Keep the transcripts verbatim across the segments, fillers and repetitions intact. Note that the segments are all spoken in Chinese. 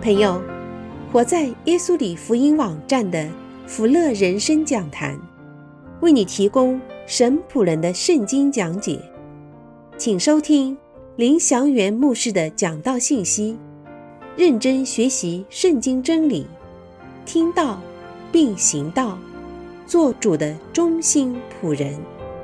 朋友，活在耶稣里福音网站的福乐人生讲坛，为你提供神仆人的圣经讲解，请收听林祥元牧师的讲道信息，认真学习圣经真理，听道并行道，做主的忠心仆人。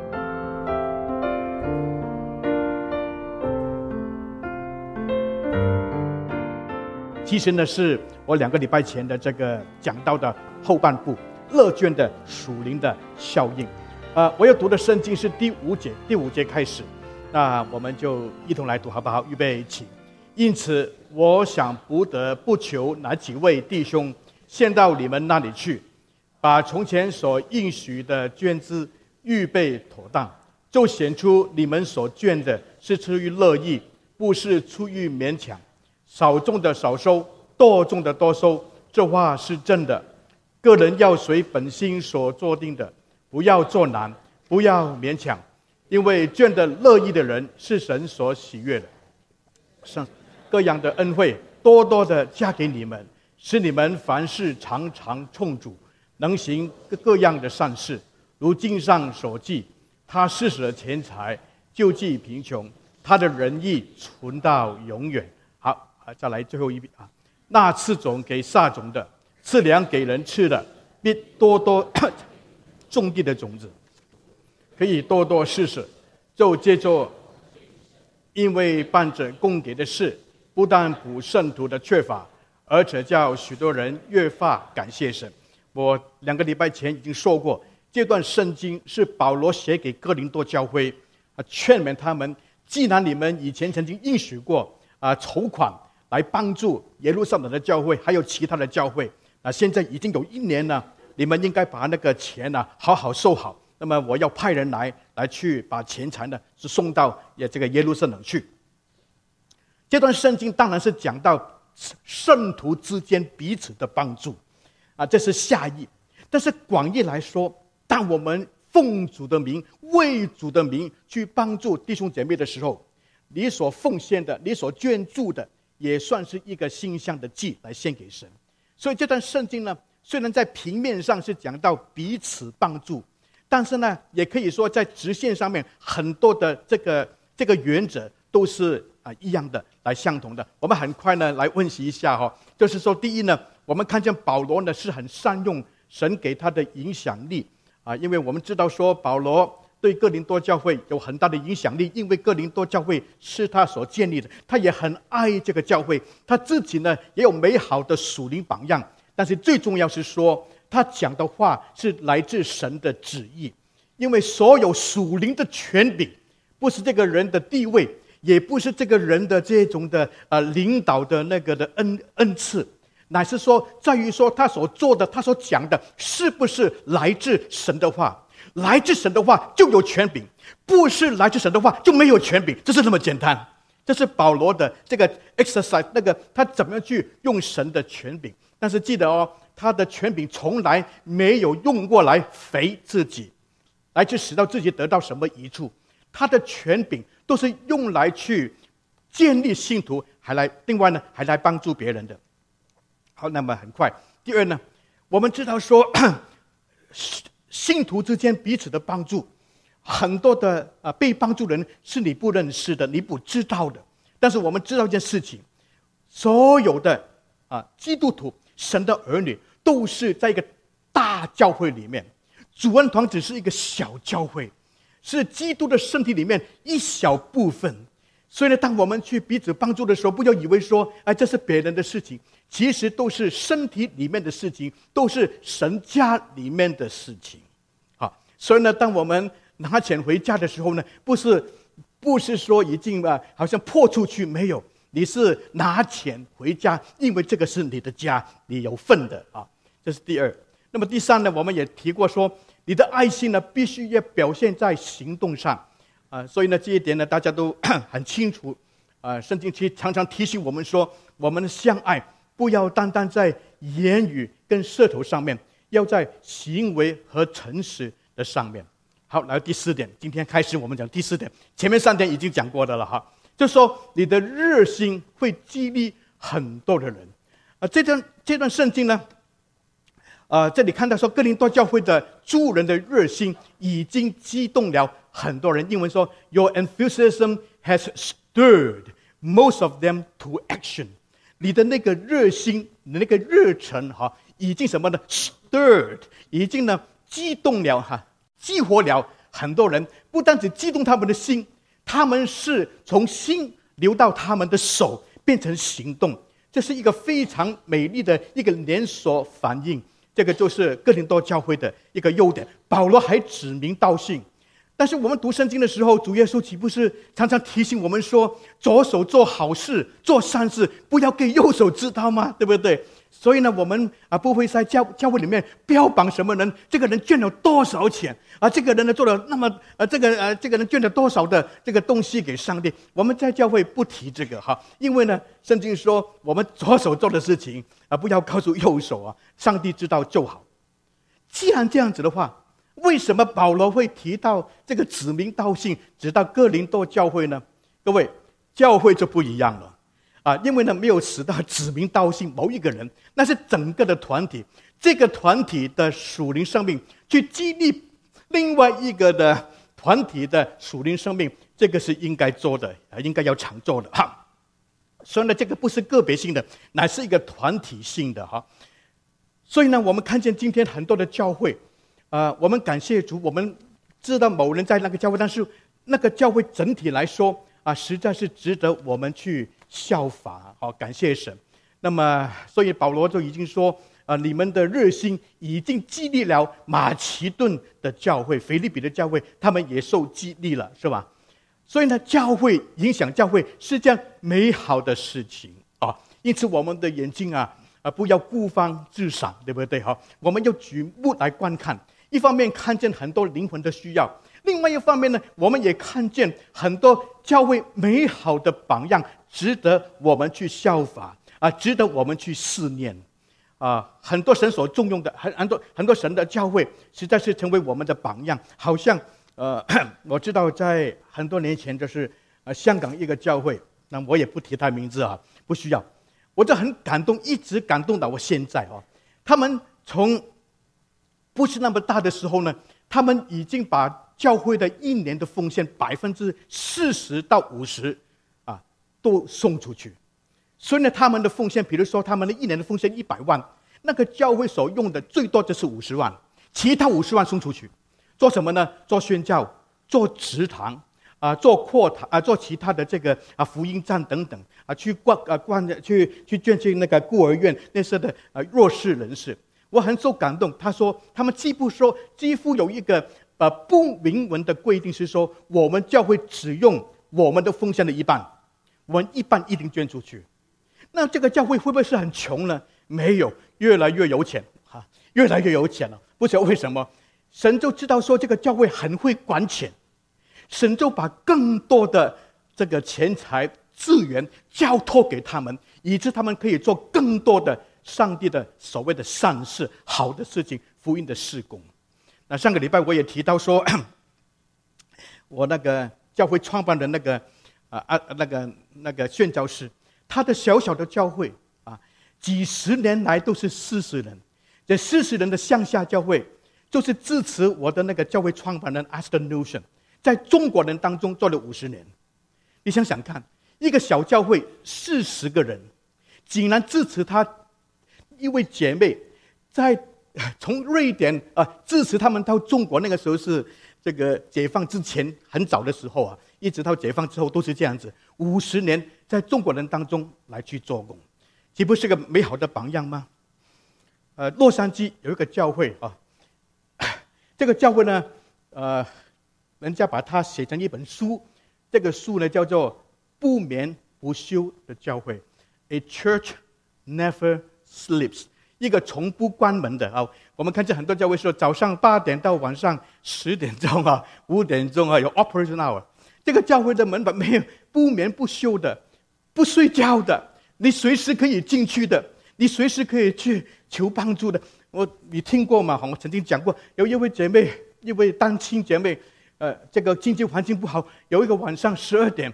其实呢，是我两个礼拜前的这个讲到的后半部，乐捐的属灵的效应。呃，我要读的圣经是第五节，第五节开始，那我们就一同来读好不好？预备起。因此，我想不得不求哪几位弟兄先到你们那里去，把从前所应许的捐资预备妥当，就显出你们所捐的是出于乐意，不是出于勉强。少种的少收，多种的多收，这话是真的。个人要随本心所做定的，不要做难，不要勉强，因为捐的乐意的人是神所喜悦的。上各样的恩惠多多的加给你们，使你们凡事常常充足，能行各样的善事。如经上所记，他施舍钱财，救济贫穷，他的仁义存到永远。好。啊，再来最后一笔啊！那赐种给撒种的，赐粮给人吃的，必多多种地的种子，可以多多施舍。就接着，因为办着供给的事，不但补圣徒的缺乏，而且叫许多人越发感谢神。我两个礼拜前已经说过，这段圣经是保罗写给哥林多教会啊，劝勉他们：既然你们以前曾经应许过啊，筹款来帮助耶路撒冷的教会，还有其他的教会。那现在已经有一年了，你们应该把那个钱呢好好收好。那么我要派人来，来去把钱财呢是送到也这个耶路撒冷去。这段圣经当然是讲到圣徒之间彼此的帮助啊，这是下意。但是广义来说，当我们奉主的名、为主的名去帮助弟兄姐妹的时候，你所奉献的、你所捐助的，也算是一个馨香的祭来献给神。所以这段圣经呢，虽然在平面上是讲到彼此帮助，但是呢，也可以说在直线上面很多的这个这个原则都是啊一样的，来相同的。我们很快呢来温习一下哈、哦，就是说，第一呢，我们看见保罗呢是很善用神给他的影响力啊，因为我们知道说保罗对哥林多教会有很大的影响力，因为哥林多教会是他所建立的，他也很爱这个教会，他自己呢也有美好的属灵榜样。但是最重要是说，他讲的话是来自神的旨意，因为所有属灵的权柄，不是这个人的地位，也不是这个人的这种的呃领导的那个的恩恩赐，乃是说在于说他所做的、他所讲的，是不是来自神的话。来自神的话就有权柄，不是来自神的话就没有权柄，这是那么简单。这是保罗的这个 exercise， 那个他怎么样去用神的权柄。但是记得哦，他的权柄从来没有用过来肥自己，来去使到自己得到什么益处。他的权柄都是用来去建立信徒，还来另外呢还来帮助别人的。好，那么很快，第二呢，我们知道说信徒之间彼此的帮助，很多的、呃、被帮助人是你不认识的，你不知道的。但是我们知道一件事情，所有的、呃、基督徒、神的儿女都是在一个大教会里面，主恩堂只是一个小教会，是基督的身体里面一小部分。所以呢，当我们去彼此帮助的时候，不要以为说，哎，这是别人的事情，其实都是身体里面的事情，都是神家里面的事情。好，所以呢，当我们拿钱回家的时候呢，不是不是说已经啊，好像泼出去，没有，你是拿钱回家，因为这个是你的家，你有份的啊。这是第二。那么第三呢，我们也提过说，你的爱心呢，必须要表现在行动上。啊，所以呢，这一点呢，大家都很清楚。啊，圣经其实常常提醒我们说，我们相爱不要单单在言语跟舌头上面，要在行为和诚实的上面。好，来第四点，今天开始我们讲第四点，前面三点已经讲过的了哈，就是说你的热心会激励很多的人。 啊，这段这段圣经呢，呃，这里看到说哥林多教会的助人的热心已经激动了很多人。英文说 ，Your enthusiasm has stirred most of them to action。你的那个热心，你的那个热忱哈，已经什么呢 ？stirred， 已经呢激动了哈，激活了很多人。不单只激动他们的心，他们是从心流到他们的手，变成行动。这是一个非常美丽的一个连锁反应。这个就是哥林多教会的一个优点。保罗还指名道姓。但是我们读圣经的时候，主耶稣岂不是常常提醒我们说，左手做好事做善事，不要给右手知道吗？对不对？所以呢，我们啊不会在教教会里面标榜什么人，这个人捐了多少钱啊，这个人呢做了那么呃这个呃这个人捐了多少的这个东西给上帝。我们在教会不提这个哈，因为呢，圣经说我们左手做的事情啊，不要告诉右手啊，上帝知道就好。既然这样子的话，为什么保罗会提到这个指名道姓，指到哥林多教会呢？各位，教会就不一样了啊，因为呢没有使到指名道姓某一个人，那是整个的团体，这个团体的属灵生命去激励另外一个的团体的属灵生命，这个是应该做的啊，应该要常做的哈。所以呢，这个不是个别性的，乃是一个团体性的哈。所以呢，我们看见今天很多的教会。呃，我们感谢主，我们知道某人在那个教会，但是那个教会整体来说啊，实在是值得我们去效法。好，感谢神。那么，所以保罗就已经说，啊，你们的热心已经激励了马其顿的教会、腓立比的教会，他们也受激励了，是吧？所以呢，教会影响教会是这样美好的事情啊。因此，我们的眼睛啊，啊，不要孤芳自赏，对不对？哈，我们要举目来观看。一方面看见很多灵魂的需要，另外一方面呢，我们也看见很多教会美好的榜样，值得我们去效法啊，值得我们去思念啊。很多神所重用的，很很多很多神的教会，实在是成为我们的榜样。好像呃，我知道在很多年前，就是呃香港一个教会，那我也不提他名字啊，不需要。我就很感动，一直感动到我现在哦。他们从不是那么大的时候呢，他们已经把教会的一年的奉献百分之四十到五十啊都送出去。所以呢，他们的奉献，比如说他们的一年的奉献一百万，那个教会所用的最多就是五十万，其他五十万送出去，做什么呢？做宣教，做职堂啊，做扩堂啊，做其他的这个啊福音站等等啊，去关啊关去去捐进那个孤儿院那些的啊弱势人士。我很受感动，他说他们几乎说几乎有一个呃不明文的规定是说，我们教会只用我们的奉献的一半，我们一半一定捐出去。那这个教会会不会是很穷呢？没有，越来越有钱哈，越来越有钱了。不晓得为什么，神就知道说这个教会很会管钱，神就把更多的这个钱财资源交托给他们，以致他们可以做更多的上帝的所谓的善事、好的事情、福音的事工。那上个礼拜我也提到说，我那个教会创办的那个啊啊那个那个宣教士，他的小小的教会啊，几十年来都是四十人，这四十人的乡下教会，就是支持我的那个教会创办人 Aston Newson， 在中国人当中做了五十年。你想想看，一个小教会四十个人，竟然支持他。一位姐妹在从瑞典啊、呃、支持他们到中国，那个时候是这个解放之前很早的时候啊，一直到解放之后都是这样子，五十年在中国人当中来去做工，岂不是个美好的榜样吗？呃，洛杉矶有一个教会啊，这个教会呢，呃，人家把它写成一本书，这个书呢叫做《不眠不休的教会》 ，A Church Never Sleeps， 一个从不关门的啊。我们看见很多教会说，早上八点到晚上十点钟啊，五点钟啊，有 operation hour。这个教会的门板没有不眠不休的，不睡觉的，你随时可以进去的，你随时可以去求帮助的。我你听过吗？我曾经讲过，有一位姐妹，一位单亲姐妹，呃，这个经济环境不好，有一个晚上十二点，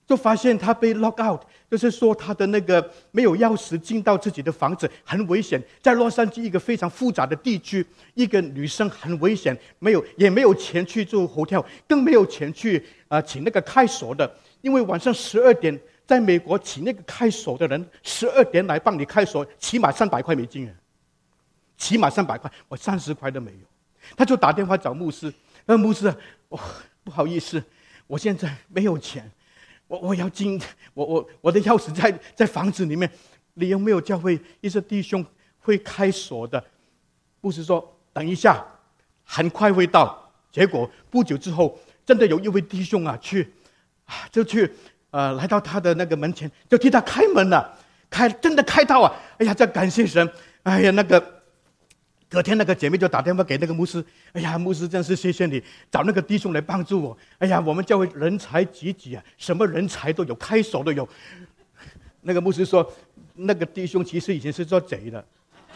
就发现他被 lock out， 就是说他的那个没有钥匙进到自己的房子，很危险。在洛杉矶一个非常复杂的地区，一个女生很危险，没有也没有钱去住 hotel， 更没有钱去啊、呃、请那个开锁的，因为晚上十二点，在美国请那个开锁的人十二点来帮你开锁，起码三百块美金啊，起码三百块，我三十块都没有。他就打电话找牧师，那牧师，哦，不好意思，我现在没有钱。我我要进，我我我的钥匙在在房子里面，你有没有教会一些弟兄会开锁的？牧师说等一下，很快会到。结果不久之后，真的有一位弟兄啊，去啊就去呃来到他的那个门前，就替他开门了，开真的开到啊！哎呀，这感谢神！哎呀，那个。隔天那个姐妹就打电话给那个牧师，哎呀，牧师真是谢谢你找那个弟兄来帮助我。哎呀，我们教会人才济济啊，什么人才都有，开手都有。那个牧师说，那个弟兄其实以前是做贼的，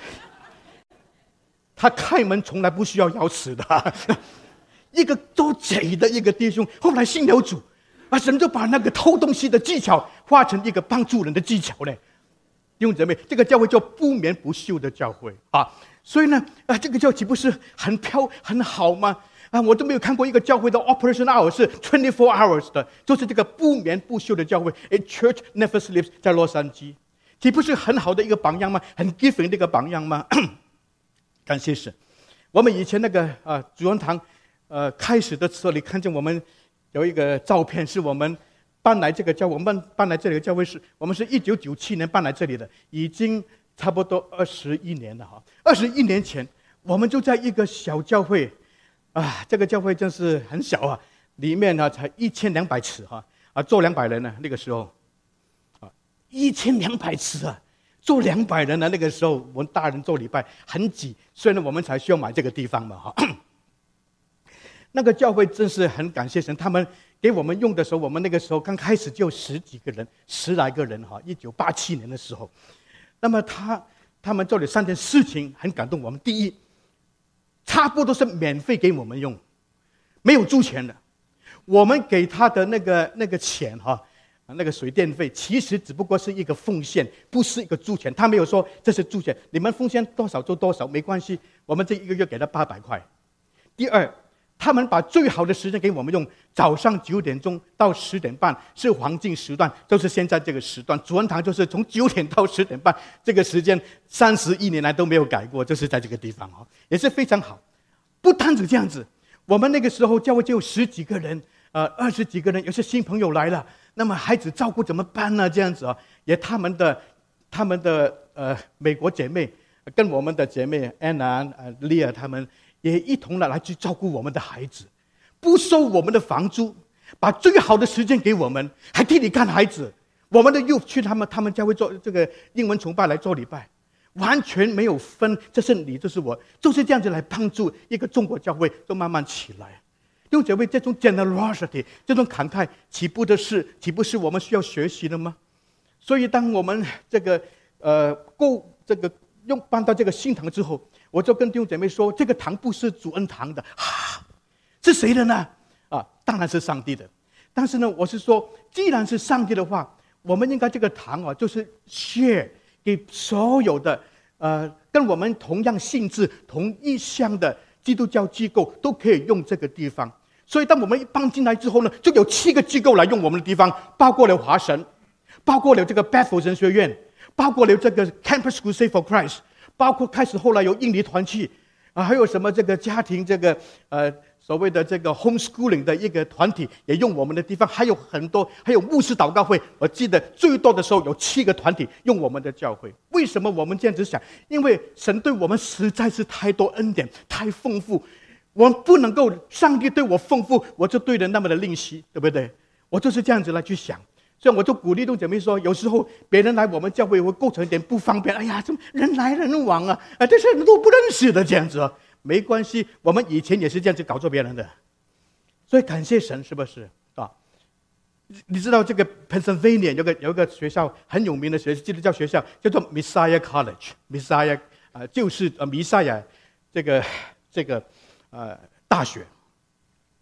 他开门从来不需要钥匙的。一个做贼的一个弟兄，后来信了主，啊，神就把那个偷东西的技巧化成一个帮助人的技巧嘞。弟兄姊妹，这个教会叫不眠不休的教会啊。所以呢，啊，这个教岂不是很飘很好吗？啊，我都没有看过一个教会的 operation hour 是 twenty-four hours 的，就是这个不眠不休的教会。A church never sleeps， 在洛杉矶，岂不是很好的一个榜样吗？很 giving 的一个榜样吗？感谢神。我们以前那个啊主人堂，呃，开始的时候，你看见我们有一个照片，是我们搬来这个教会，我们搬来这里的教会是，我们是一九九七年搬来这里的，已经。差不多二十一年了哈，二十一年前，我们就在一个小教会，啊，这个教会真是很小啊，里面呢才一千两百尺哈，啊，坐两百人呢，那个时候，啊，一千两百尺啊，坐两百人呢，那个时候我们大人做礼拜很挤，所以呢，我们才需要买这个地方嘛哈。那个教会真是很感谢神，他们给我们用的时候，我们那个时候刚开始就十几个人，十来个人哈，一九八七年的时候。那么他他们做了三件事情很感动我们。第一，差不多是免费给我们用，没有租钱的。我们给他的那个那个钱哈，那个水电费其实只不过是一个奉献，不是一个租钱。他没有说这是租钱，你们奉献多少就多少，没关系。我们这一个月给他八百块。第二，他们把最好的时间给我们用，早上九点钟到十点半是黄金时段，就是现在这个时段。主恩堂就是从九点到十点半，这个时间三十一年来都没有改过，就是在这个地方哈，也是非常好。不单止这样子，我们那个时候教会就有十几个人，呃，二十几个人，有些新朋友来了，那么孩子照顾怎么办呢？这样子啊，也他们的他们的呃美国姐妹跟我们的姐妹安娜、呃莉亚他们。也一同的来去照顾我们的孩子，不收我们的房租，把最好的时间给我们，还替你看孩子。我们的又去他们他们教会做这个英文崇拜来做礼拜，完全没有分，这是你，这是我，就是这样子来帮助一个中国教会就慢慢起来。弟兄姐妹，这种 generosity， 这种慷慨，岂不的是岂不是我们需要学习的吗？所以，当我们这个呃够这个用搬到这个新堂之后。我就跟弟兄姐妹说，这个堂不是主恩堂的，啊，是谁的呢？啊，当然是上帝的。但是呢，我是说，既然是上帝的话，我们应该这个堂啊，就是 share 给所有的呃跟我们同样性质、同一项的基督教机构都可以用这个地方。所以，当我们一搬进来之后呢，就有七个机构来用我们的地方，包括了华神，包括了这个 Bethel 神学院，包括了这个 Campus Crusade for Christ。包括开始后来有印尼团契，啊，还有什么这个家庭这个呃所谓的这个 homeschooling 的一个团体也用我们的地方，还有很多，还有牧师祷告会。我记得最多的时候有七个团体用我们的教会。为什么我们这样子想？因为神对我们实在是太多恩典，太丰富，我们不能够上帝对我丰富，我就对人那么的吝惜，对不对？我就是这样子来去想。所以我就鼓励弟兄姐妹说，有时候别人来我们教会会构成一点不方便，哎呀，怎么人来人往啊？啊，这些人都不认识的这样子啊，没关系，我们以前也是这样子搞做别人的，所以感谢神，是不是啊？你知道这个 Pennsylvania 有个有一个学校很有名的学基督教学校，叫做 Messiah College，Messiah 啊、呃，就是呃弥赛亚这个这个呃大学。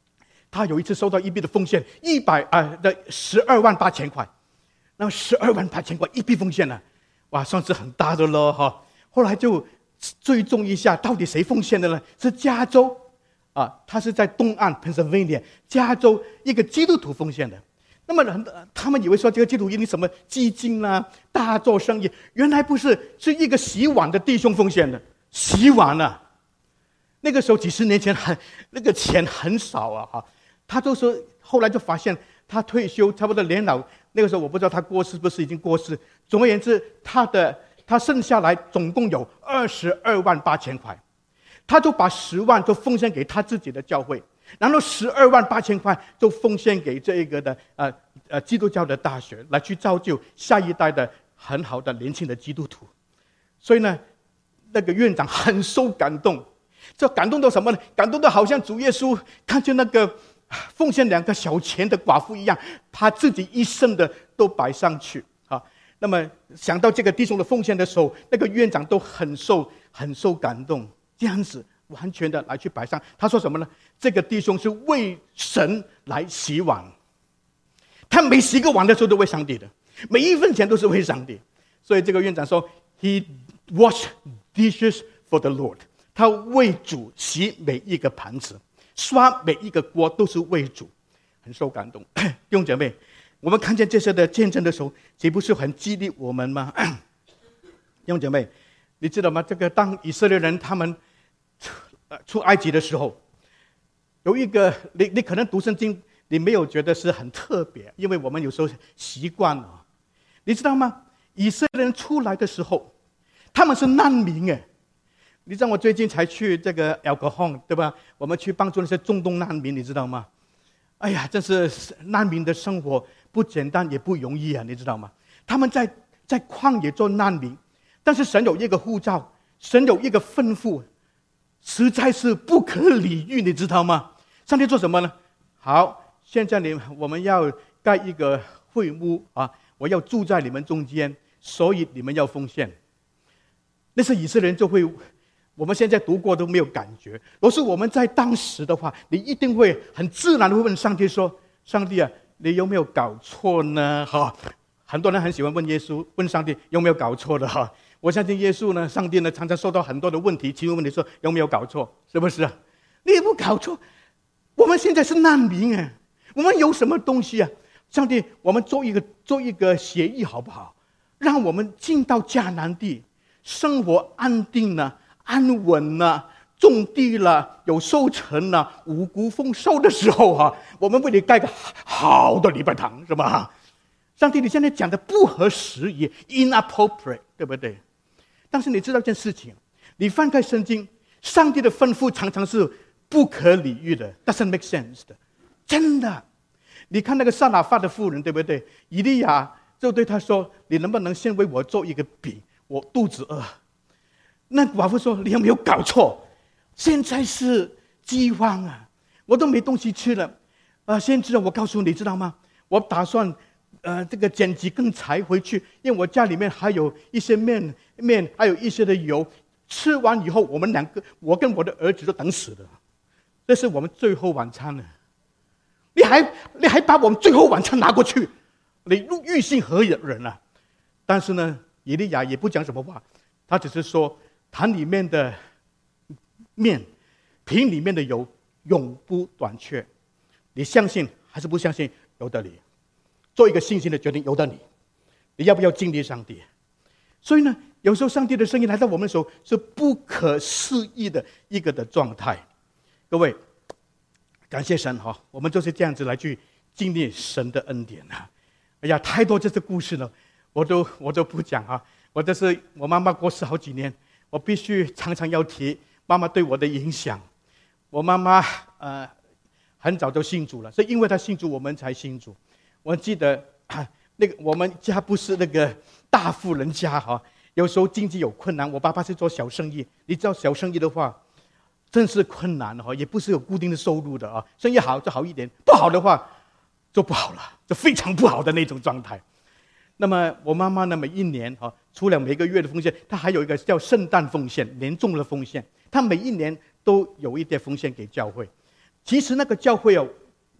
他有一次收到一笔的奉献，一百啊的十二万八千块，那么十二万八千块一笔奉献呢，哇，算是很大的了哈。后来就追踪一下，到底谁奉献的呢？是加州啊，他是在东岸 Pennsylvania 加州一个基督徒奉献的。那么人他们以为说这个基督徒因为什么基金啊，大做生意，原来不是，是一个洗碗的弟兄奉献的。洗碗啊，那个时候几十年前很那个钱很少啊哈。他就说后来就发现他退休差不多年老，那个时候我不知道他过世不是已经过世。总而言之，他的他剩下来总共有二十二万八千块，他就把十万就奉献给他自己的教会。然后十二万八千块就奉献给这一个的呃呃基督教的大学，来去造就下一代的很好的年轻的基督徒。所以呢，那个院长很受感动，这感动到什么呢？感动到好像主耶稣看见那个奉献两个小钱的寡妇一样，他自己一生的都摆上去啊。那么想到这个弟兄的奉献的时候，那个院长都很受很受感动，这样子。完全的来去摆上，他说什么呢？这个弟兄是为神来洗碗，他每洗个碗的时候都为上帝的，每一分钱都是为上帝。所以这个院长说 ，He washed dishes for the Lord， 他为主洗每一个盘子，刷每一个锅都是为主，很受感动。弟兄姐妹，我们看见这些的见证的时候，岂不是很激励我们吗？弟兄姐妹，你知道吗？这个当以色列人他们出埃及的时候，有一个你你可能读圣经，你没有觉得是很特别，因为我们有时候习惯了。你知道吗？以色列人出来的时候，他们是难民哎。你知道我最近才去这个 El Cajon 对吧？我们去帮助那些中东难民，你知道吗？哎呀，真是难民的生活不简单也不容易啊，你知道吗？他们在在旷野做难民，但是神有一个呼召，神有一个吩咐。实在是不可理喻，你知道吗？上帝做什么呢？好，现在你我们要盖一个会幕啊，我要住在你们中间，所以你们要奉献。那是以色列人就会，我们现在读过都没有感觉。若是我们在当时的话，你一定会很自然的会问上帝说：“上帝啊，你有没有搞错呢？”哈，很多人很喜欢问耶稣，问上帝有没有搞错的哈。我相信耶稣呢，上帝呢，常常受到很多的问题，其中问题说有没有搞错，是不是啊？你也不搞错，我们现在是难民哎，我们有什么东西啊？上帝，我们做一个做一个协议好不好？让我们进到迦南地，生活安定了、安稳了、种地了、有收成了、五谷丰收的时候啊，我们为你盖个好的礼拜堂，是吧？上帝，你现在讲的不合时宜 ，inappropriate， 对不对？但是你知道一件事情，你翻开圣经，上帝的吩咐常常是不可理喻的 ，doesn't make sense 的，真的。你看那个撒拉法的妇人，对不对？以利亚就对他说：“你能不能先为我做一个饼？我肚子饿。”那寡妇说：“你有没有搞错？现在是饥荒啊，我都没东西吃了。呃，先知，我告诉你，知道吗？我打算。”呃，这个捡几根柴回去，因为我家里面还有一些面面，还有一些的油。吃完以后，我们两个，我跟我的儿子都等死了。这是我们最后晚餐了。你还你还把我们最后晚餐拿过去，你欲信何人啊？但是呢，以利亚也不讲什么话，他只是说坛里面的面，瓶里面的油永不短缺。你相信还是不相信？由得你。做一个信心的决定，由得你，你要不要经历上帝？所以呢，有时候上帝的声音来到我们的时候，是不可思议的一个的状态。各位，感谢神哈，我们就是这样子来去经历神的恩典啊！哎呀，太多这些故事了，我都我都不讲啊。我这是我妈妈过世好几年，我必须常常要提妈妈对我的影响。我妈妈呃很早就信主了，是因为她信主，我们才信主。我记得、啊、那个我们家不是那个大富人家哈，有时候经济有困难。我爸爸是做小生意，你知道小生意的话，真是困难哈，也不是有固定的收入的啊。生意好就好一点，不好的话就不好了，就非常不好的那种状态。那么我妈妈呢，每一年哈，除了每个月的奉献，她还有一个叫圣诞奉献，年终的奉献。她每一年都有一点奉献给教会。其实那个教会哦，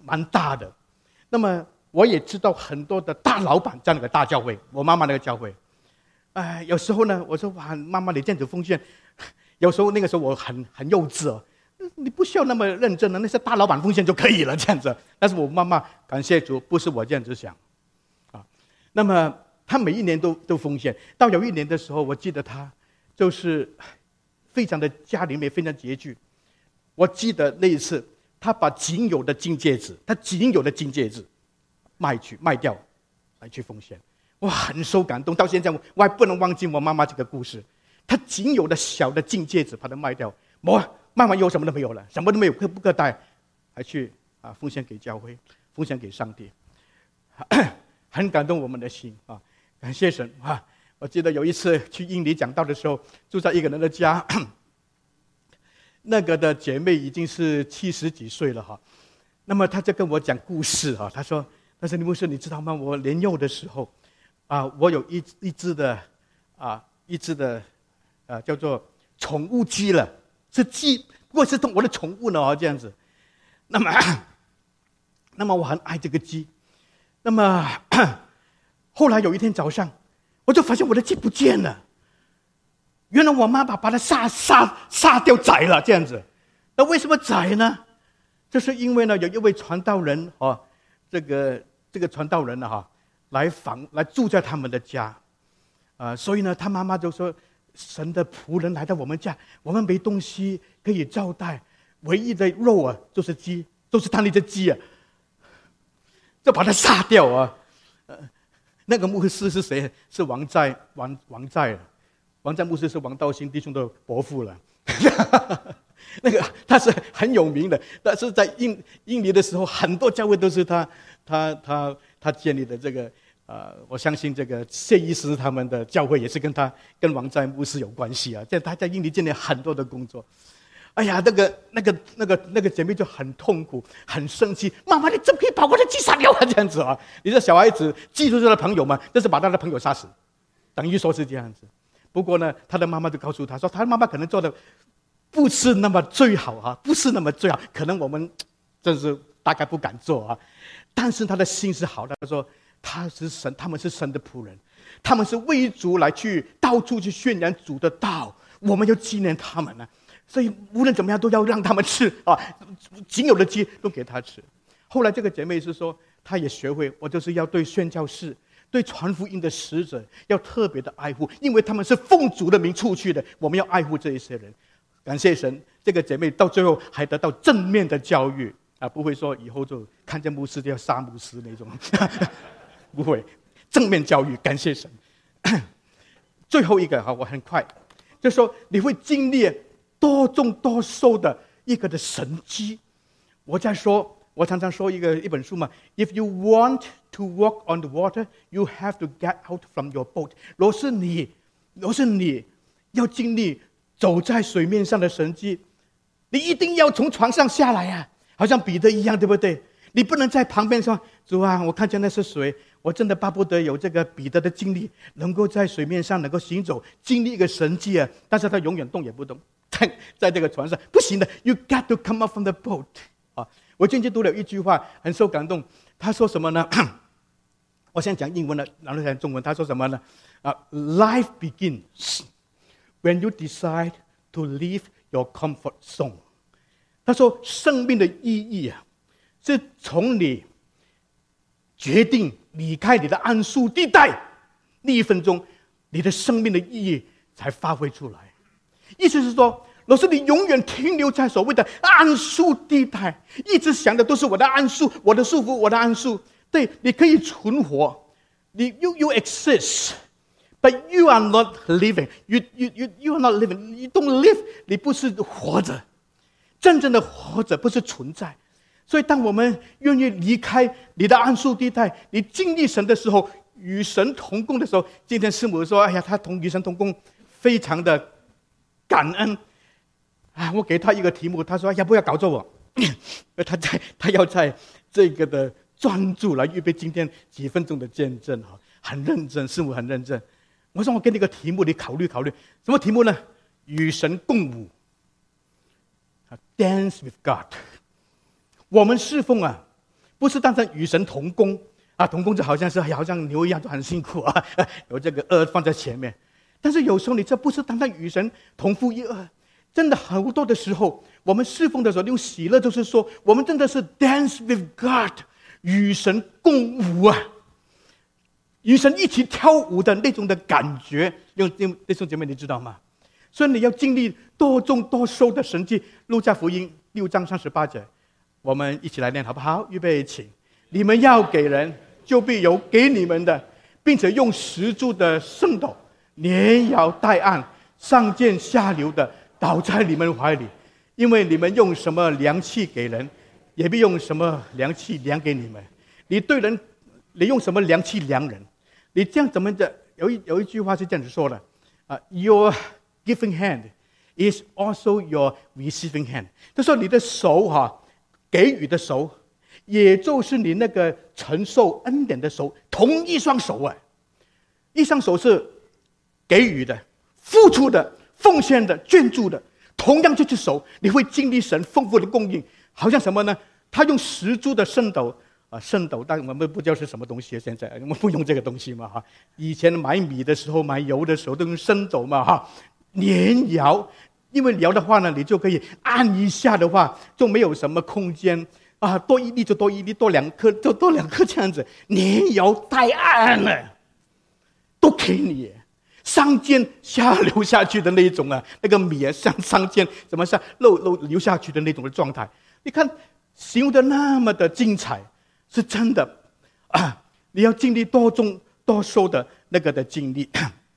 蛮大的。那么我也知道很多的大老板在那个大教会，我妈妈那个教会。哎，有时候呢，我说哇，妈妈你这样子奉献，有时候那个时候我很很幼稚哦，你不需要那么认真的，那些大老板奉献就可以了这样子。但是我妈妈感谢主，不是我这样子想，啊，那么她每一年都都奉献。到有一年的时候，我记得她就是非常的家里面非常拮据。我记得那一次，她把仅有的金戒指，她仅有的金戒指卖去卖掉，来去奉献。哇，很受感动，到现在我还不能忘记我妈妈这个故事。她仅有的小的金戒指把它卖掉，我卖完以后什么都没有了，什么都没有，不可带，还去啊奉献给教会，奉献给上帝，很感动我们的心啊！感谢神啊！我记得有一次去印尼讲道的时候，住在一个人的家，那个的姐妹已经是七十几岁了哈。那么她就跟我讲故事啊，她说：“但是李牧师，你知道吗？我年幼的时候。”啊，我有一一只的，啊，一只的，啊，叫做宠物鸡了，是鸡，不过是我的宠物呢哦，这样子。那么，那么我很爱这个鸡。那么，后来有一天早上，我就发现我的鸡不见了。原来我妈妈把它杀杀杀掉宰了，这样子。那为什么宰呢？就是因为呢，有一位传道人哦，这个这个传道人呢哈。来访来住在他们的家，啊、呃，所以呢，他妈妈就说：“神的仆人来到我们家，我们没东西可以招待，唯一的肉啊，就是鸡，就是他那只鸡啊，就把它杀掉啊。”呃，那个牧师是谁？是王在王王在，王在牧师是王道兴弟兄的伯父了。那个他是很有名的，但是在印印尼的时候，很多教会都是他他他他建立的。这个呃，我相信这个谢医师他们的教会也是跟他跟王在牧师有关系啊。在他在印尼建立很多的工作。哎呀，那个那个那个那个姐妹就很痛苦，很生气。妈妈，你怎么可以把我的鸡杀掉啊？这样子啊？你这小孩子记住他的朋友嘛，就是把他的朋友杀死，等于说是这样子。不过呢，他的妈妈就告诉他说，他的妈妈可能做的不是那么最好啊，不是那么最好，可能我们真是大概不敢做啊。但是他的心是好的，他说他是神，他们是神的仆人，他们是为主来去到处去宣扬主的道，我们要纪念他们呢、啊。所以无论怎么样都要让他们吃啊，仅有的鸡都给他吃。后来这个姐妹是说，她也学会，我就是要对宣教士、对传福音的使者要特别的爱护，因为他们是奉主的名出去的，我们要爱护这一些人。感谢神，这个姐妹到最后还得到正面的教育啊，不会说以后就看见牧师就要杀牧师那种，不会，正面教育，感谢神。最后一个哈，我很快，就说你会经历多种多受的一个的神迹。我在说，我常常说一个一本书嘛 ，If you want to walk on the water, you have to get out from your boat。若是你，若是你要经历走在水面上的神迹，你一定要从床上下来啊，好像彼得一样，对不对？你不能在旁边说，主啊，我看见那是水，我真的巴不得有这个彼得的经历，能够在水面上能够行走，经历一个神迹啊！但是他永远动也不动，在在这个船上不行的 ，You got to come up from the boat 啊！我最近读了一句话，很受感动。他说什么呢？我现在讲英文了，然后讲中文。他说什么呢？啊 ，Life begins when you decide to leave your comfort zone。他说，生命的意义啊，是从你决定离开你的安舒地带那一分钟，你的生命的意义才发挥出来。意思是说，若是你永远停留在所谓的安舒地带，一直想的都是我的安舒、我的束缚、我的安舒，对，你可以存活，你 you you exist。But you are not living. You, you, you, you are not living. You don't live. 你不是活着，真正的活着不是存在。所以当我们愿意离开你的安舒地带，你经历神的时候，与神同工的时候，今天师母说，哎呀，他同与神同工非常的感恩啊！我给他一个题目，他说，哎呀，不要搞错我。他在他要在这个的专注来预备今天几分钟的见证哈，很认真，师母很认真。我说我给你个题目，你考虑考虑，什么题目呢？与神共舞 ，Dance with God。我们侍奉啊， 不是单单与神同工啊，同工就好像是好像牛一样，就很辛苦啊，有这个二放在前面。但是有时候你这不是单单与神同负一二，真的很多的时候，我们侍奉的时候用喜乐，就是说我们真的是 dance with God， 与神共舞啊，与神一起跳舞的那种的感觉。用弟兄姐妹，你知道吗？所以你要经历多种多收的神迹。路加福音六章三十八节，我们一起来念好不好？预备起！你们要给人，就必有给你们的，并且用十柱的升斗连摇带按，上贱下流的倒在你们怀里。因为你们用什么量器给人，也必用什么量器量给你们。你对人，你用什么量器量人？你这样怎么的？有一有一句话是这样子说的啊 ，Your giving hand is also your receiving hand。就说你的手哈、啊，给予的手，也就是你那个承受恩典的手，同一双手啊，一双手是给予的、付出的、奉献的、捐助的。同样这只手，你会经历神丰富的供应，好像什么呢？他用十株的升斗。啊，升斗，但我们不知道是什么东西。现在我们不用这个东西嘛，哈。以前买米的时候、买油的时候都用升斗嘛，哈。连摇，因为摇的话呢，你就可以按一下的话，就没有什么空间啊，多一粒就多一粒，多两颗就多两颗这样子，连摇带按呢，都给你上尖下流下去的那一种啊，那个米啊上上尖怎么是漏漏流下去的那种的状态，你看形容的那么的精彩。是真的啊！你要经历多种多收的那个的经历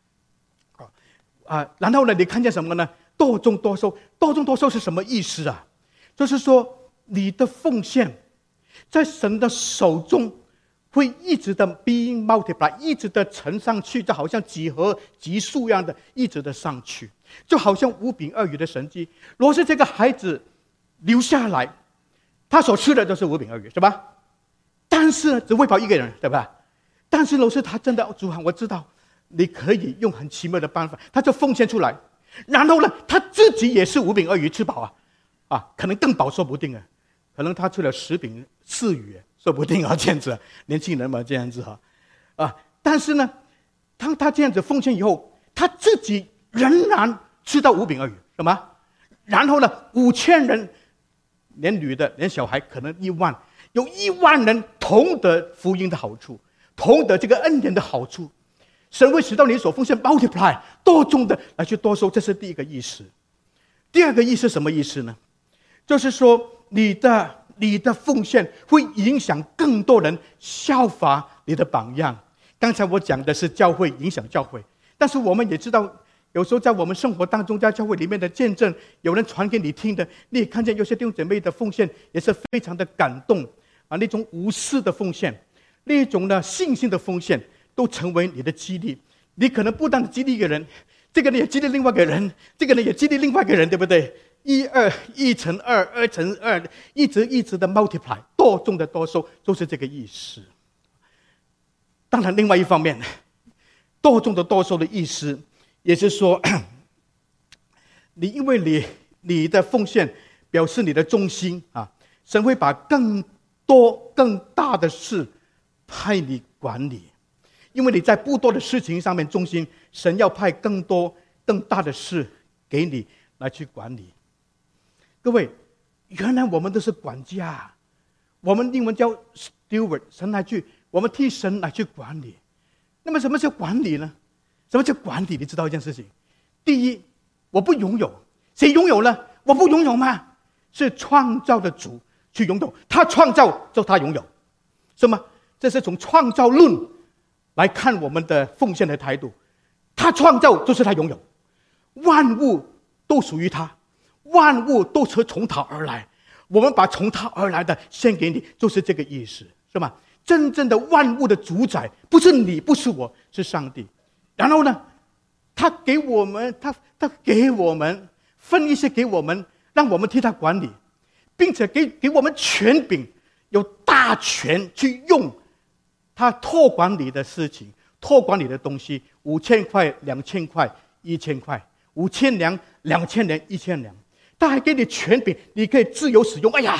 啊，然后呢，你看见什么呢？多种多收，多种多收是什么意思啊？就是说你的奉献在神的手中会一直的 being multiply， 一直的乘上去，就好像几何级数一样的，一直的上去，就好像五饼二鱼的神迹。如果是这个孩子留下来，他所吃的就是五饼二鱼，是吧？但是呢，只喂饱一个人，对吧？但是老师他真的主啊，我知道你可以用很奇妙的办法，他就奉献出来，然后呢，他自己也是五饼二鱼吃饱啊，啊，可能更饱说不定啊，可能他吃了十饼四鱼说不定啊，这样子，年轻人嘛这样子哈，啊，但是呢，当他这样子奉献以后，他自己仍然吃到五饼二鱼，什么？然后呢，五千人，连女的连小孩可能一万。有一万人同得福音的好处，同得这个恩典的好处，神会使到你所奉献 multiply 多种的来去多收，这是第一个意思。第二个意思什么意思呢？就是说你的你的奉献会影响更多人效法你的榜样。刚才我讲的是教会影响教会，但是我们也知道，有时候在我们生活当中，在教会里面的见证，有人传给你听的，你也看见有些弟兄姐妹的奉献也是非常的感动。啊，那种无私的奉献，那种呢信心的奉献，都成为你的激励。你可能不但激励一个人，这个人也激励另外一个人，这个人也激励另外一个人，对不对？一二一乘二，二乘二，一直一直的 multiply， 多种的多收，就是这个意思。当然，另外一方面，多种的多收的意思，也是说，你因为你你的奉献表示你的忠心啊，神会把更多更大的事派你管理，因为你在不多的事情上面忠心，神要派更多更大的事给你来去管理。各位，原来我们都是管家，我们英文叫 steward， 神来去，我们替神来去管理。那么什么叫管理呢？什么叫管理？你知道一件事情，第一，我不拥有，谁拥有呢？我不拥有吗？是创造的主去拥有，他创造就他拥有，是吗？这是从创造论来看我们的奉献的态度。他创造就是他拥有，万物都属于他，万物都是从他而来，我们把从他而来的献给你，就是这个意思，是吗？真正的万物的主宰不是你，不是我，是上帝。然后呢，他给我们，他他给我们分一些给我们，让我们替他管理，并且给给我们权柄，有大权去用他托管理的事情，托管理的东西，五千块、两千块、一千块，五千两、两千两、一千两，他还给你权柄，你可以自由使用。哎呀，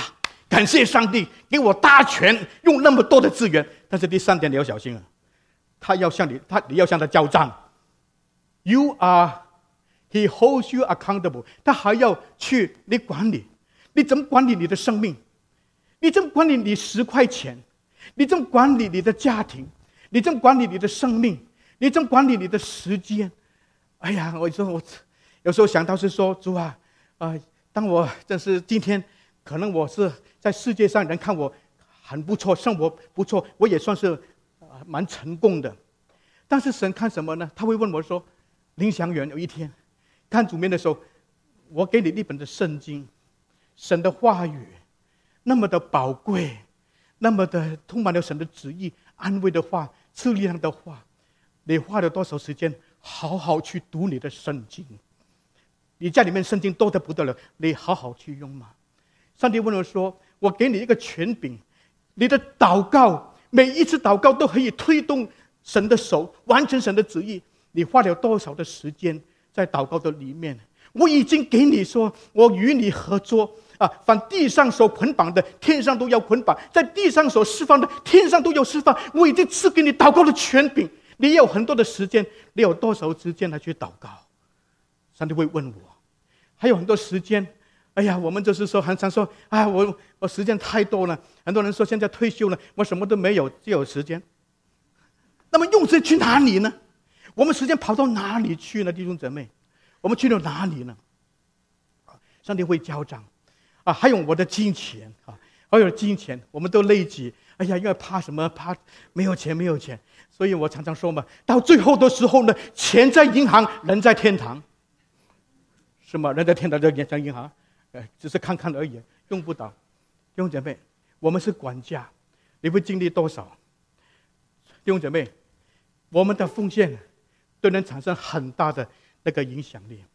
感谢上帝给我大权，用那么多的资源。但是第三点你要小心啊，他要向你，他你要向他交账。You are, he holds you accountable。他还要去你管理，你怎么管理你的生命？你怎么管理你十块钱？你怎么管理你的家庭？你怎么管理你的生命？你怎么管理你的时间？哎呀，我说我有时候想到是说，主啊，啊、呃，当我真是今天，可能我是在世界上人看我很不错，生活不错，我也算是呃蛮成功的。但是神看什么呢？他会问我说：“林祥元，有一天看主面的时候，我给你一本的圣经，神的话语，那么的宝贵，那么的充满了神的旨意，安慰的话，赐力量的话，你花了多少时间好好去读你的圣经？你在里面圣经多得不得了，你好好去用吗？”上帝问我说：“我给你一个权柄，你的祷告，每一次祷告都可以推动神的手，完成神的旨意。你花了多少的时间在祷告的里面？我已经给你说，我与你合作啊！凡地上所捆绑的，天上都要捆绑；在地上所释放的，天上都要释放。我已经赐给你祷告的权柄，你也有很多的时间，你有多少时间来去祷告？”上帝会问我，还有很多时间。哎呀，我们就是说，很常说，啊，我我时间太多了。很多人说，现在退休了，我什么都没有，只有时间。那么用这去哪里呢？我们时间跑到哪里去呢？弟兄姊妹，我们去了哪里呢？上帝会交账啊！还有我的金钱啊，还有金钱，我们都累积。哎呀，因为怕什么？怕没有钱，没有钱。所以我常常说嘛，到最后的时候呢，钱在银行，人在天堂，是吗？人在天堂，人在银行。呃，只是看看而已，用不到。弟兄姐妹，我们是管家，你会经历多少？弟兄姐妹，我们的奉献对人产生很大的那个影响力。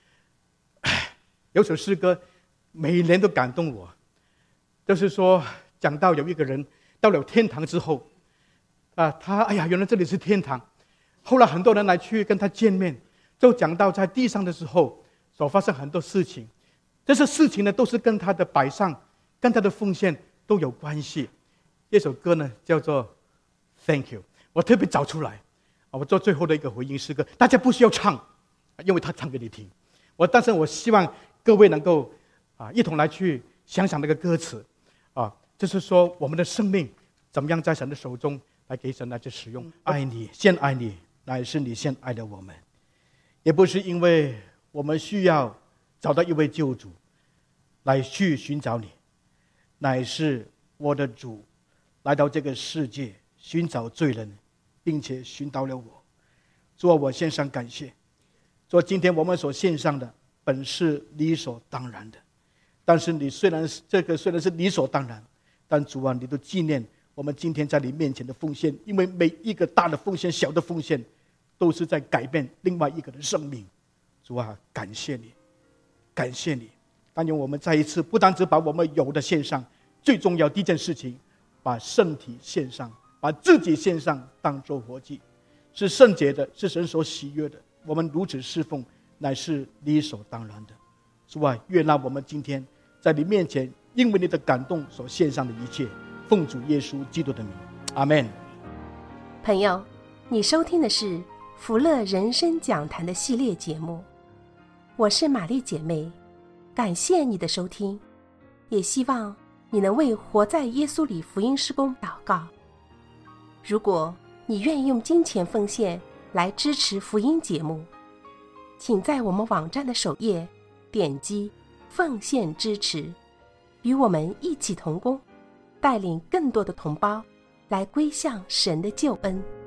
有首诗歌每年都感动我，就是说讲到有一个人到了天堂之后，啊，他哎呀，原来这里是天堂。后来很多人来去跟他见面，就讲到在地上的时候所发生很多事情。这些事情呢，都是跟他的摆上、跟他的奉献都有关系。这首歌呢，叫做《Thank You》，我特别找出来，啊，我做最后的一个回应诗歌。大家不需要唱，因为他唱给你听。我，但是我希望各位能够啊，一同来去想想那个歌词，啊，就是说我们的生命怎么样在神的手中来给神来去使用。爱你，先爱你，乃是你先爱了我们，也不是因为我们需要找到一位救主来去寻找你，乃是我的主来到这个世界寻找罪人，并且寻到了我。主啊，我献上感谢。主啊，今天我们所献上的本是理所当然的，但是你虽然这个虽然是理所当然，但主啊，你都纪念我们今天在你面前的奉献，因为每一个大的奉献、小的奉献，都是在改变另外一个的生命。主啊，感谢你。感谢你，但愿我们再一次不单只把我们有的献上，最重要的一件事情，把身体献上，把自己献上，当作活祭，是圣洁的，是神所喜悦的。我们如此侍奉，乃是理所当然的。主啊，悦纳我们今天在你面前因为你的感动所献上的一切，奉主耶稣基督的名，阿们。 朋友，你收听的是福乐人生讲坛的系列节目，我是玛丽姐妹，感谢你的收听，也希望你能为活在耶稣里福音事工祷告。如果你愿意用金钱奉献来支持福音节目，请在我们网站的首页点击奉献支持，与我们一起同工，带领更多的同胞来归向神的救恩。